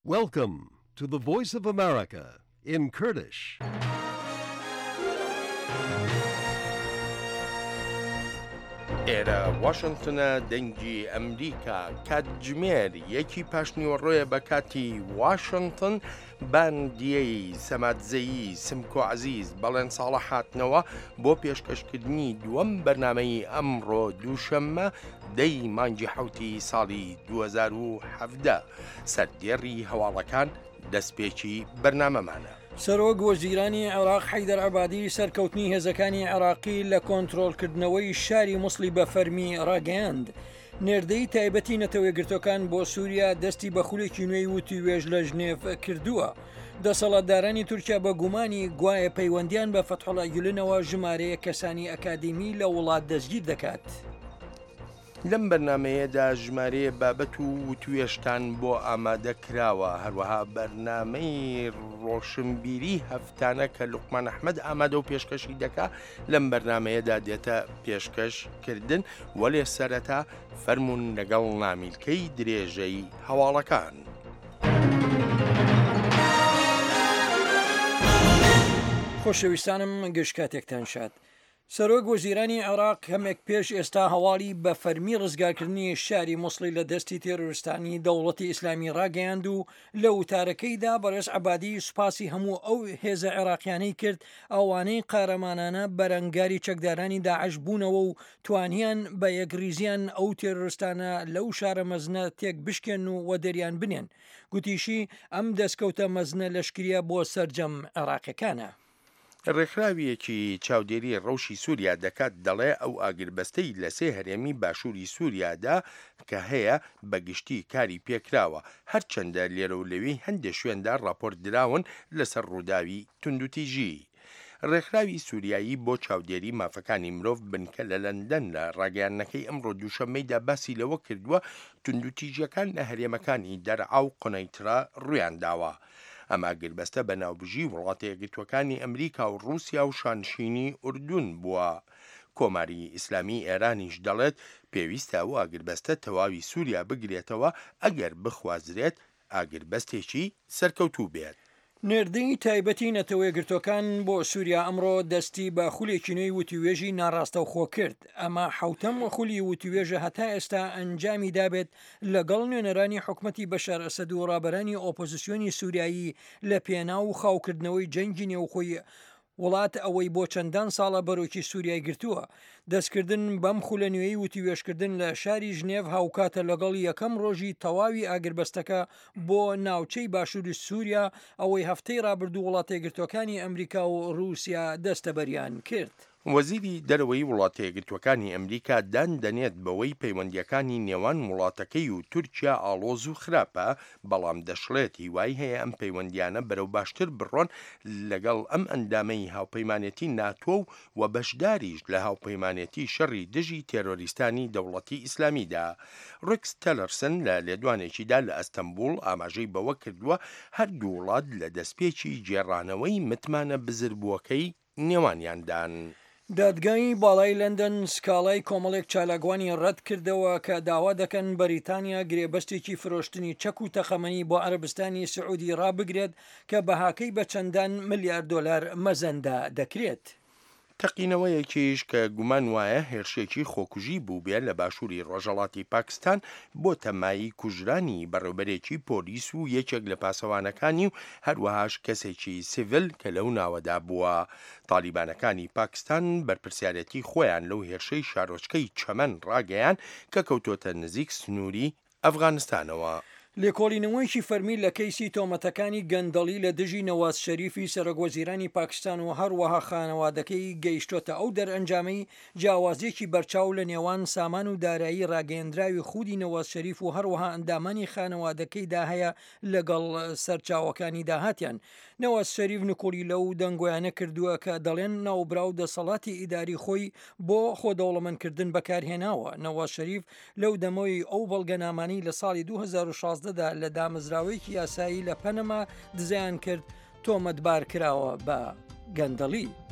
Welcome to the Voice of America in Kurdish. ئێرە واشنگتنە دەنگی ئەمریکا کاتژمێر یەکی پاشنیوەڕۆیە بە کاتی واشنگتن باندیەی سەماتزەیی سمکۆ عەزیز بەڵێن ساڵە هاتنەوە بۆ پێشکەشکردنی دووەم بەرنامەی ئەمڕۆ دووشەممە دەی مانگی حەوتی ساڵی 2017 سەردێڕی هەواڵەکان دەستپێکی بەرنامەمانە. سەرۆک وەزیرانی عێراق حەیدەر عەبادی سەرکەوتنی هێزەکانی عێراقی لە کۆنتڕۆڵکردنەوەی شاری مووسڵی بە فەرمی ڕاگەیاند. نێردەی تایبەتی نەتەوەیەگرتوەکان بۆ سووریا دەستی بە خولێکی نوێی وتی وێژ لە ژنێف کردووە. دەسەڵاتدارانی تورکیا بە گومانی گوایە پەیوەندیان بە فەتحوڵا گولنەوە ژمارەیە کەسانی ئەکادمی لە وڵات دەستگیر دەکات. لەم بەرنمەیەدا ژمارەیە بابەت و وتوێشتان بۆ ئامادە کراوە، هەروەها بەرنامەی ڕۆشنبیری هەفتانە کە لوقمان ئەحمەد ئامادە و پێشکەشی دەکا لەم بەرنمەیەدا دێتە پێشکەشکردن وەلێ سەرەتا فەرمونون لەگەڵ نامیلکەی درێژەی هەواڵەکان. خۆشەویستانم گەشت کاتێکتان شاد. سەرۆک وەزیرانی عێراق هەمێک پێش ئێستا هەواڵی بە فەرمی ڕزگارکردنی شاری مووسڵی لە دەستی تێرۆریستانی دەوڵەتی ئیسلامی ڕاگەیاند و لە وتارەکەیدا بەڕێز عەبادی سوپاسی هەموو ئەو هێزە عێراقیانەی کرد ئەوانەی قارەمانانە بەرەنگاری چەکدارانی داعش بوونەوە و توانیان بە یەکریزیان ئەو تێرۆریستانە لەو شارە مەزنە تێک بشکێن و وەدەریان بنێن. گوتیشی ئەم دەستکەوتە مەزنە لەشکریە بۆ سەرجەم عێراقیەکانە. ڕێکخراویەکی چاودێری ڕەوشی سووریا دەکات دەڵێ ئەو ئاگربەستەی لە سێ هەرێمی باشووری سووریادا کە هەیە بەگشتی کاری پێکراوە، هەرچەندە لێرە و لەوێی هەندێک شوێندا ڕاپۆرت دراون لەسەر ڕووداوی توندوتیژی. ڕێکخراوی سووریایی بۆ چاودێری مافەکانی مرۆڤ بنکە لە لەندەن لە ڕاگەیاندنەکەی ئەمڕۆ دووشەممەیدا باسی لەوە کردووە توندوتیژیەکان لە هەرێمەکانی دەرعا و قونەیترا ڕوویان داوە. ئەما گربەستە بە ناوبژی وڵاتە یەکگرتوەکانی ئەمریکا و رووسیا و شانشینی ئوردون بووە. کۆماری ئیسلامی ئێرانیش دەڵێت پێویستە ئەو ئاگربەستە تەواوی سووریا بگرێتەوە ئەگەر بخوازرێت ئاگربەستێکی سەرکەوتوو بێت. نێردەی تایبەتی نەتەوەیەگرتوەکان بۆ سووریا ئەمڕۆ دەستی بە خولێکی نوێی وتیوێژی ناڕاستە و خۆ کرد. ئەمە حوتەم خولی وتیوێژە هەتا ئێستا ئەنجامی دابێت لەگەڵ نوێنەرانی حکومەتی بەشار ئەسەد و ڕابەرانی ئۆپۆزیسیۆنی سووریایی لە پێنا و خاوکردنەوەی جەنگی نێوخۆی وڵات ئەوەی بۆ چەندان ساڵە بەرۆکی سووریای گرتووە. دەستکردن بەم خولە نوێی وتیوێشکردن لە شاری ژنێڤ هاوکاتە لەگەڵ یەکەم ڕۆژی تەواوی ئاگربەستەکە بۆ ناوچەی باشووری سووریا ئەوەی هەفتەی ڕابردوو وڵاتە یەکگرتوەکانی ئەمریکا و رووسیا دەستەبەریان کرد. وەزیری دەرەوەی وڵاتە یەکگرتوەکانی ئەمریکا دان دەنێت بەوەی پەیوەندیەکانی نێوان وڵاتەکەی و تورکیا ئاڵۆز و خراپە، بەڵام دەشڵێت هیوای هەیە ئەم پەیوەندیانە بەرەو باشتر بڕۆن لەگەڵ ئەم ئەندامەی هاوپەیمانێتی ناتۆ و بەشداریش لە هاوپەیمانێتی شەڕی دژی تێرۆریستانی دەوڵەتی ئیسلامیدا. ڕێکس تەلەرسن لە لێدوانێکیدا لە ئەستەمبول ئاماژەی بەوە کردووە هەردوو وڵات لە دەستپێکی جێڕانەوەی متمانە بزربووەکەی نێوانیاندان. دادگای باڵای لەندەن سکاڵای کۆمەڵێک چالاگوانی ڕەت کردەوە کە داوا دەکەن بەریتانیا گرێبەستێکی فرۆشتنی چەک و تەخەمەنی بۆ عەرەبستانی سعودی ڕابگرێت کە بەهاکەی بە چەندان ملیارد دۆلار مەزەندا دەکرێت. تەقینەوەیەکیش کە گومان وایە هێرشێکی خۆکوژی بوو بێت لە باشووری ڕۆژهەڵاتی پاکستان بۆ تەمایی کوژرانی بەڕێوەبەرێکی پۆلیس و یەکێک لە پاسەوانەکانی و هەروەهاش کەسێکی سیڤل کە لەو ناوەدا بووە. تالیبانەکانی پاکستان بەرپرسیارەتی خۆیان لەو هێرشەی شارۆچکەی چەمەن ڕاگەیان کە کەوتۆتە نزیک سنووری ئەفغانستانەوە. لێکۆڵینەوەیکی فەرمی لە کەیسی تۆمەتەکانی گەندەڵی لە دژی نەواز شەریفی سەرۆکوەزیرانی پاکستان و هەروەها خانەوادەکەی گەیشتۆتە ئەو دەرئەنجامەی جیاوازێکی بەرچاو لە نێوان سامان و دارایی ڕاگەیەندراوی خودی نەواز شەریف و هەروەها ئەندامانی خانەوادەکەیدا هەیە لەگەڵ سەرچاوەکانی داهاتیان. نەواز شەریف نکۆلی لەو دەنگۆیانە کردووە کە دەڵێن ناوبراو دەسەڵاتی ئیداری خۆی بۆ خۆدەوڵەمەندکردن بەکارهێناوە. نەواز شەریف لەو دەمەوەی ئەو بەڵگەنامانەی لە ساڵی 2016 دا لە دامەزراوەیەکی یاسایی لە پەنەما دزیان کرد تۆمەتبار کراوە بە گەندەڵی.